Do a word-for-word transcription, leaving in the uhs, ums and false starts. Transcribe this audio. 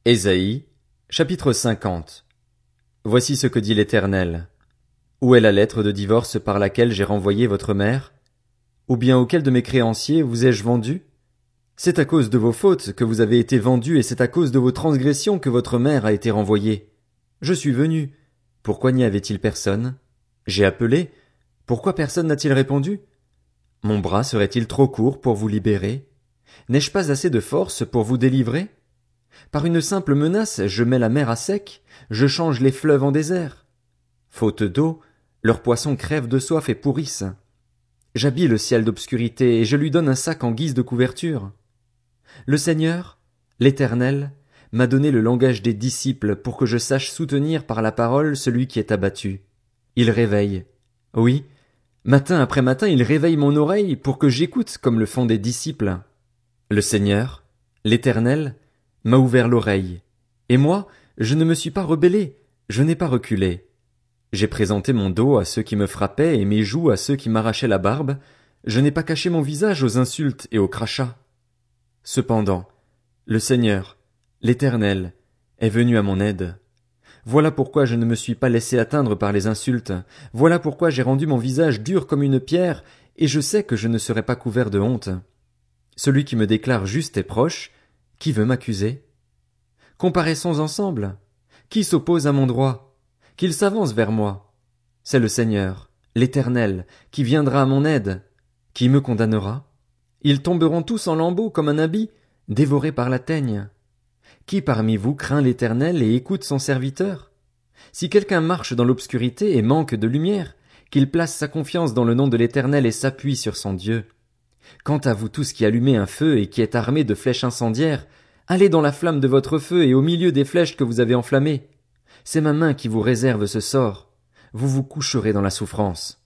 Ésaïe, chapitre cinquante. Voici ce que dit l'Éternel. Où est la lettre de divorce par laquelle j'ai renvoyé votre mère? Ou bien auquel de mes créanciers vous ai-je vendu? C'est à cause de vos fautes que vous avez été vendus et c'est à cause de vos transgressions que votre mère a été renvoyée. Je suis venu. Pourquoi n'y avait-il personne? J'ai appelé. Pourquoi personne n'a-t-il répondu? Mon bras serait-il trop court pour vous libérer? N'ai-je pas assez de force pour vous délivrer? Par une simple menace, je mets la mer à sec, je change les fleuves en désert. Faute d'eau, leurs poissons crèvent de soif et pourrissent. J'habille le ciel d'obscurité et je lui donne un sac en guise de couverture. Le Seigneur, l'Éternel, m'a donné le langage des disciples pour que je sache soutenir par la parole celui qui est abattu. Il réveille. Oui, matin après matin, il réveille mon oreille pour que j'écoute comme le font des disciples. Le Seigneur, l'Éternel, m'a ouvert l'oreille. Et moi, je ne me suis pas rebellé, je n'ai pas reculé. J'ai présenté mon dos à ceux qui me frappaient et mes joues à ceux qui m'arrachaient la barbe, je n'ai pas caché mon visage aux insultes et aux crachats. Cependant, le Seigneur, l'Éternel, est venu à mon aide. Voilà pourquoi je ne me suis pas laissé atteindre par les insultes, voilà pourquoi j'ai rendu mon visage dur comme une pierre, et je sais que je ne serai pas couvert de honte. Celui qui me déclare juste est proche, qui veut m'accuser? Comparaissons ensemble. Qui s'oppose à mon droit? Qu'il s'avance vers moi. C'est le Seigneur, l'Éternel, qui viendra à mon aide. Qui me condamnera? Ils tomberont tous en lambeaux comme un habit, dévorés par la teigne. Qui parmi vous craint l'Éternel et écoute son serviteur? Si quelqu'un marche dans l'obscurité et manque de lumière, qu'il place sa confiance dans le nom de l'Éternel et s'appuie sur son Dieu. Quant à vous tous qui allumez un feu et qui êtes armés de flèches incendiaires, allez dans la flamme de votre feu et au milieu des flèches que vous avez enflammées. C'est ma main qui vous réserve ce sort. Vous vous coucherez dans la souffrance.